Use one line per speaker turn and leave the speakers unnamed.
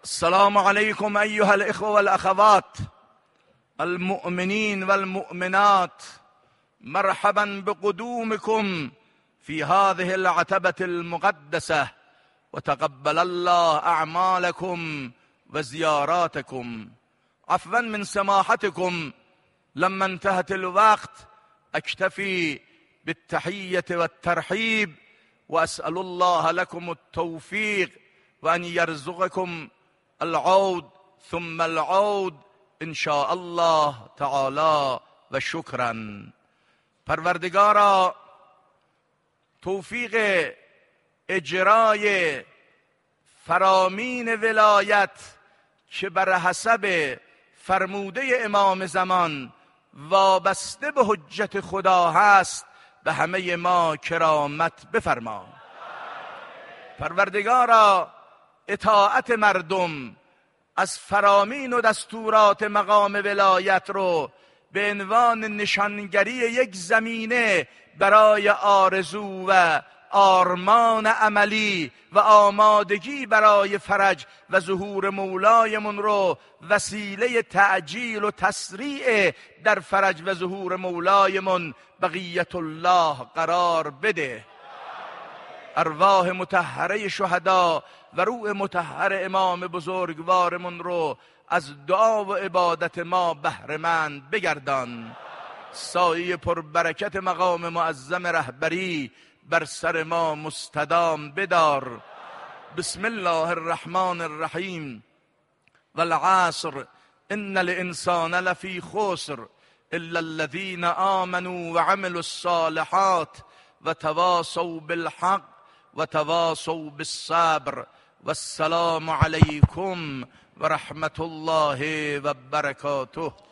السلام عليكم أيها الإخوة والأخوات المؤمنين والمؤمنات، مرحبا بقدومكم في هذه العتبة المقدسة، وتقبل الله أعمالكم وزياراتكم. عفوا من سماحتكم، لما انتهت الوقت أكتفي بالتحية والترحيب، وأسأل الله لكم التوفيق وأن يرزقكم العود ثم العود إن شاء الله تعالى و شکرا. پروردگارا، توفیق اجرای فرامین ولایت که بر حسب فرموده امام زمان وابسته به حجت خدا هست به همه ما کرامت بفرما. پروردگارا، اطاعت مردم از فرامین و دستورات مقام ولایت رو به عنوان نشانگری یک زمینه برای آرزو و آرمان عملی و آمادگی برای فرج و ظهور مولایمون رو وسیله تعجیل و تسریع در فرج و ظهور مولایمون بقیت الله قرار بده. ارواح مطهره شهدا و روح مطهر امام بزرگوارمون رو از دعا و عبادت ما بهره‌مند بگردان. سایه پربرکت مقام معظم رهبری بر سر ما مستدام بدار. بسم الله الرحمن الرحیم. والعصر ان الانسان لفی خسر الا الذين آمنوا وعملوا الصالحات وتواصوا بالحق وتواصوا بالصبر. والسلام علیکم و رحمت الله و برکاته.